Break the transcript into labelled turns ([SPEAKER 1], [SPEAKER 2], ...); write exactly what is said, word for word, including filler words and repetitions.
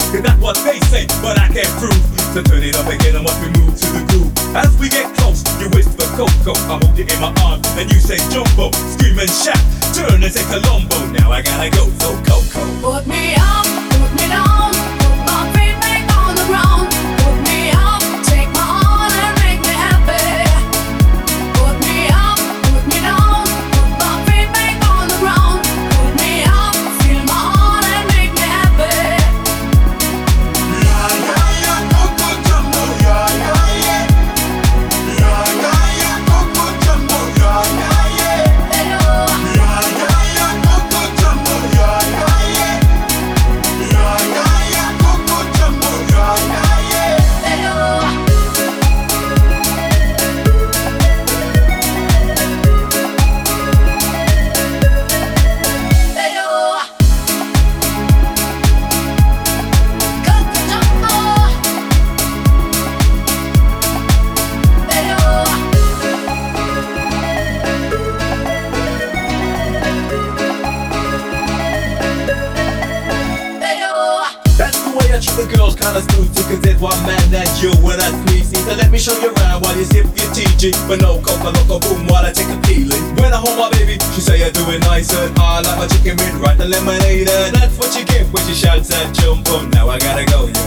[SPEAKER 1] Cause that's what they say, but I can't prove. So turn it up again and watch me move to the groove. As we get close, you whisper Coco, I hold you in my arms, and you say Jumbo. Scream and shout, turn and say Colombo. Now I gotta go, so Coco.
[SPEAKER 2] Put me up, put me down, put my feet back on the ground. Put me up, take my heart and make me happy. Put me up, put me down, put my feet back on the ground. Put me up, feel my heart and make me happy.
[SPEAKER 3] Yeah, yeah, yeah, Coco Jumbo, yeah, yeah, yeah. Yeah, yeah, yeah, Coco Jumbo, yeah, yeah, yeah.
[SPEAKER 2] Hello,
[SPEAKER 3] Yeah, yeah, yeah, Coco Jumbo, yeah, yeah, yeah. Yeah, yeah, yeah, Coco Jumbo, yeah, yeah, yeah.
[SPEAKER 2] hello. Hello, Coco Jumbo. Hello. Hello.
[SPEAKER 1] That's the way I treat the girls, kinda smooth too. Cause there's one man that you when I squeeze. So let me show you around while you sip your T G. But no coca loco boom while I take a peeling. When I hold my baby, she say I do it nice and I like my chicken with right the lemonade. And that's what you get when she shouts at Jumbo. Now I gotta go, yo.